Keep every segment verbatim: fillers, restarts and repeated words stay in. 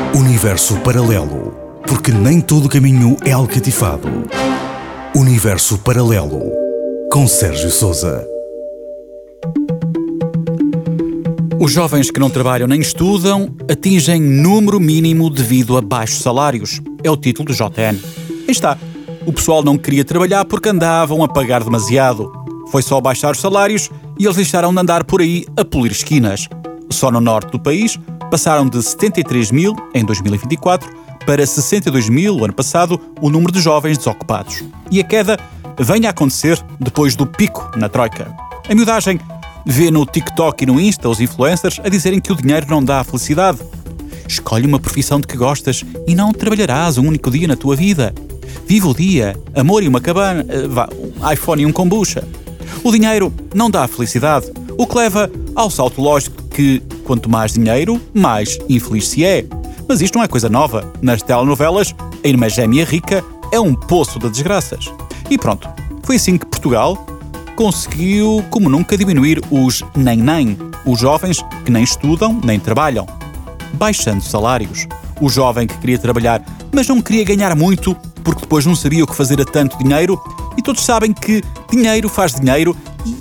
Universo paralelo, porque nem todo caminho é alcatifado. Universo paralelo, com Sérgio Sousa. Os jovens que não trabalham nem estudam atingem número mínimo devido a baixos salários. É o título do J N. Aí está. O pessoal não queria trabalhar porque andavam a pagar demasiado. Foi só baixar os salários e eles deixaram de andar por aí a polir esquinas. Só no norte do país passaram de setenta e três mil em dois mil e vinte e quatro para sessenta e dois mil o ano passado o número de jovens desocupados. E a queda vem a acontecer depois do pico na Troika. A miudagem vê no TikTok e no Insta os influencers a dizerem que o dinheiro não dá a felicidade. Escolhe uma profissão de que gostas e não trabalharás um único dia na tua vida. Viva o dia, amor e uma cabana, vá, um iPhone e um kombucha. O dinheiro não dá a felicidade, o que leva ao salto lógico que quanto mais dinheiro, mais infeliz se é. Mas isto não é coisa nova. Nas telenovelas, a irmã gêmea rica é um poço de desgraças. E pronto, foi assim que Portugal conseguiu, como nunca, diminuir os nem-nem, os jovens que nem estudam nem trabalham, baixando salários. O jovem que queria trabalhar, mas não queria ganhar muito, porque depois não sabia o que fazer a tanto dinheiro, e todos sabem que dinheiro faz dinheiro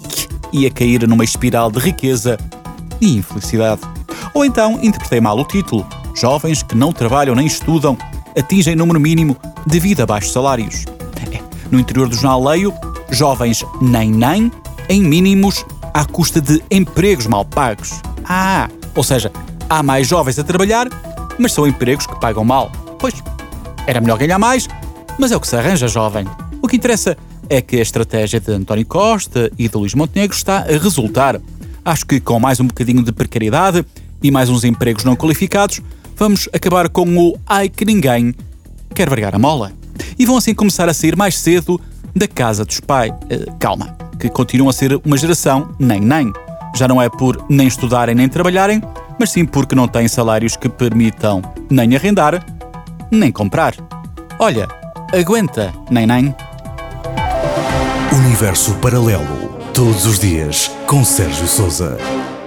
e ia cair numa espiral de riqueza e infelicidade. Ou então interpretei mal o título: jovens que não trabalham nem estudam atingem número mínimo devido a baixos salários. É, no interior do jornal leio: jovens nem-nem em mínimos à custa de empregos mal pagos. Ah, ou seja, há mais jovens a trabalhar, mas são empregos que pagam mal. Pois, era melhor ganhar mais, mas é o que se arranja, jovem. O que interessa é que a estratégia de António Costa e de Luís Montenegro está a resultar. Acho que com mais um bocadinho de precariedade e mais uns empregos não qualificados, vamos acabar com o ai que ninguém quer vergar a mola. E vão assim começar a sair mais cedo da casa dos pais. Uh, calma, que continuam a ser uma geração nem-nem. Já não é por nem estudarem nem trabalharem, mas sim porque não têm salários que permitam nem arrendar, nem comprar. Olha, aguenta, nem-nem. Universo paralelo, todos os dias, com Sérgio Sousa.